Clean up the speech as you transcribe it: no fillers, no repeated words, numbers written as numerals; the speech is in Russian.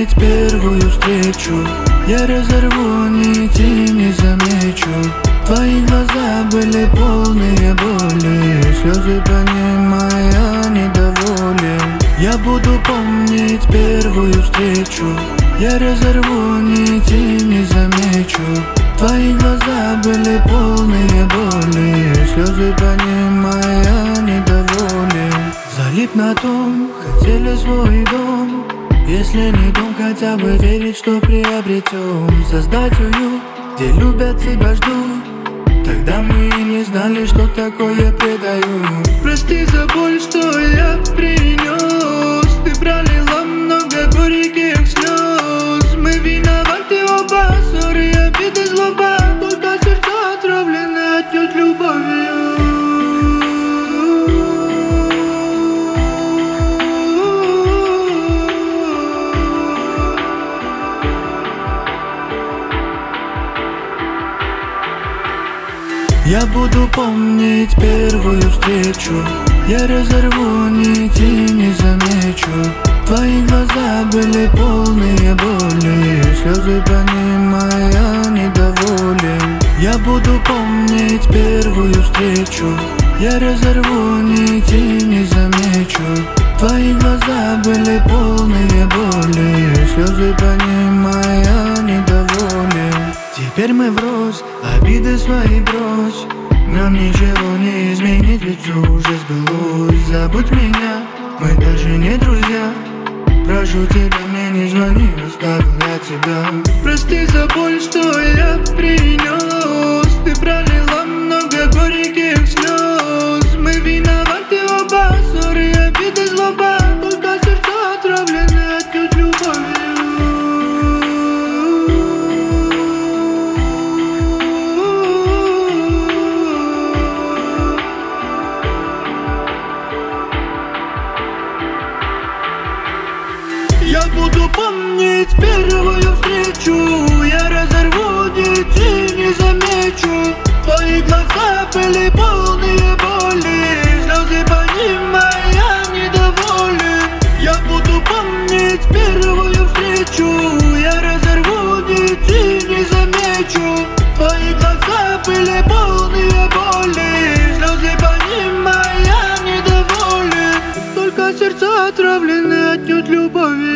помнить первую встречу. Я разорву нити и не замечу. Твои глаза были полные боли, слезы понимая недоволен. Я буду помнить первую встречу. Я разорву нити и не замечу. Твои глаза были полные боли, слезы понимая недоволен. Залип на том, хотели свой дом. Если не дом, хотя бы верить, что приобретем. Создать уют, где любят тебя, ждут. Тогда мы и не знали, что такое предаю. Прости за боль, что я принес. Ты пролила много горьких слез. Мы виноваты оба, ссоры, обиды, злоба. Только сердца отравлены отнюдь любовью. Я буду помнить первую встречу. Я разорву нити и не замечу. Твои глаза были полные боли, слезы понимая недоволен. Я буду помнить первую встречу. Я разорву нити и не замечу. Твои глаза были полные боли, слезы понимая недоволен. Теперь мы врозь, обиды свои брось. Нам ничего не изменить, ведь все уже сбылось. Забудь меня, мы даже не друзья. Прошу тебя, мне не звони, оставил я тебя. Прости за боль, что я принес. Ты пролила много горьких слез. Мы виноваты оба, ссоры, обиды, злоба. Только сердца отравлены отнюдь любовью. Я буду помнить первую встречу. Я разорву нити и не замечу. Твои глаза были полные боли, слезы понимая недоволен. Я буду помнить первую встречу. Я разорву нити и не замечу. Твои глаза были полные боли, слезы понимая недоволен. Только сердца отравлены отнюдь любовью.